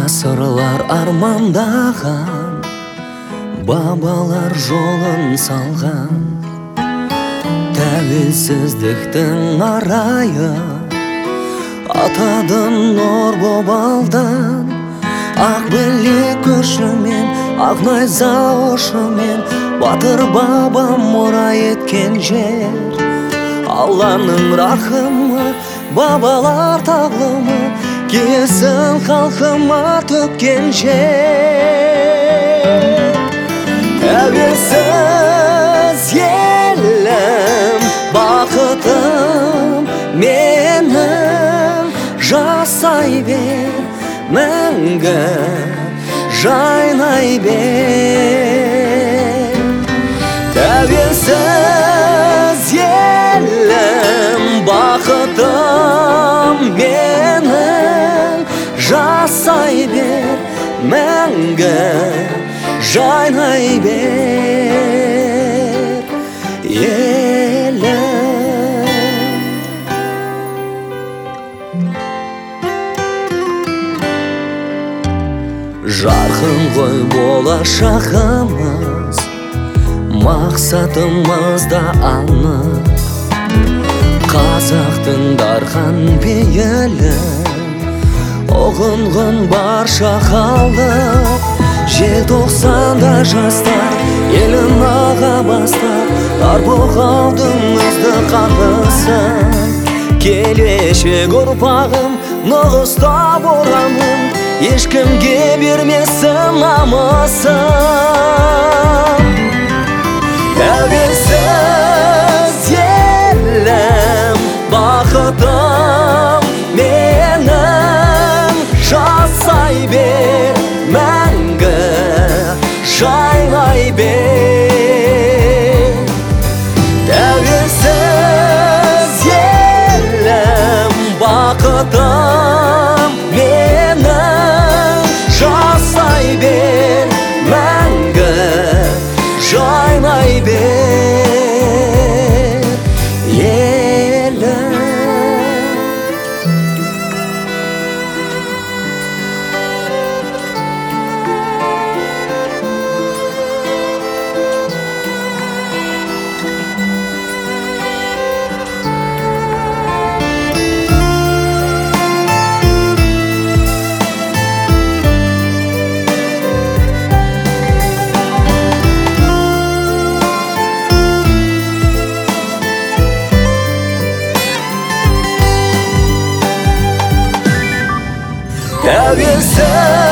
Ғасырлар армандаған, бабалар жолын салған, тәуелсіздіктің арайы атадың нұр боп алдан. Ақ білек көшімен, ақ найза ұшымен батыр бабам мұра еткен жер. Алланың рахымы, бабалар тағлымы киесін халқыма төккен жер. Тәуелсіз елім, бақытым менің, жасай бер, мәңгі жайнай бер. Тәуелсіз елім, бақытым менің, жасай бер, мәңгі жайнай бер, елім. Жарқын ғой болашағымыз, мақсатымыз да анық. Қазақтың дархан пейілі ұғынғын барша халық. Желтоқсанда жастар елін аға бастар, арбоғалдың үздік қарғысын. Келешек ұрпағым нұғыста боламын, ешкімге бермесін намысын. Тәуелсіз елім, бақытым менің, жасай бер, мәңгі жайнай бер. Тәуелсіз елім, бақытым менің, жасай бер, мәңгі жайнай бер, елім. Tәуелсіз